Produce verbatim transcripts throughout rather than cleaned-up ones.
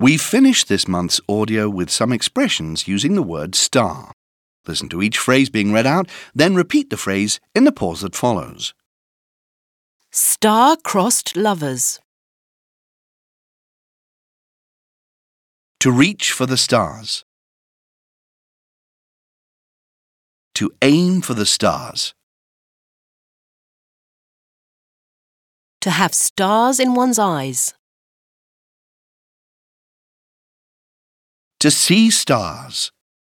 We've finished this month's audio with some expressions using the word star. Listen to each phrase being read out, then repeat the phrase in the pause that follows. Star-crossed lovers. To reach for the stars. To aim for the stars. To have stars in one's eyes. To see stars.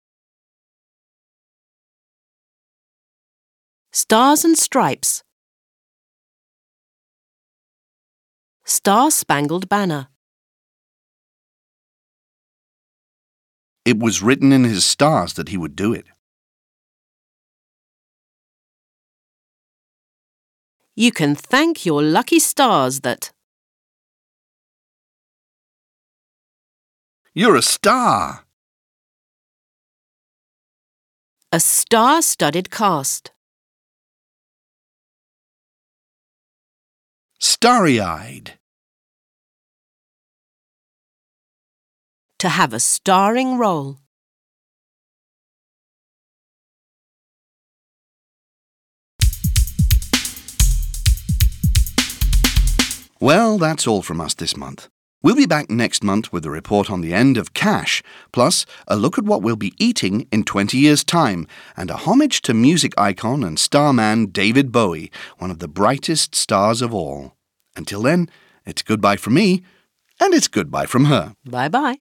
Stars and stripes. Star-spangled banner. It was written in his stars that he would do it. You can thank your lucky stars that... You're a star. A star-studded cast. Starry-eyed. To have a starring role. Well, that's all from us this month. We'll be back next month with a report on the end of Cash, plus a look at what we'll be eating in twenty years' time, and a homage to music icon and starman David Bowie, one of the brightest stars of all. Until then, it's goodbye from me, and it's goodbye from her. Bye-bye.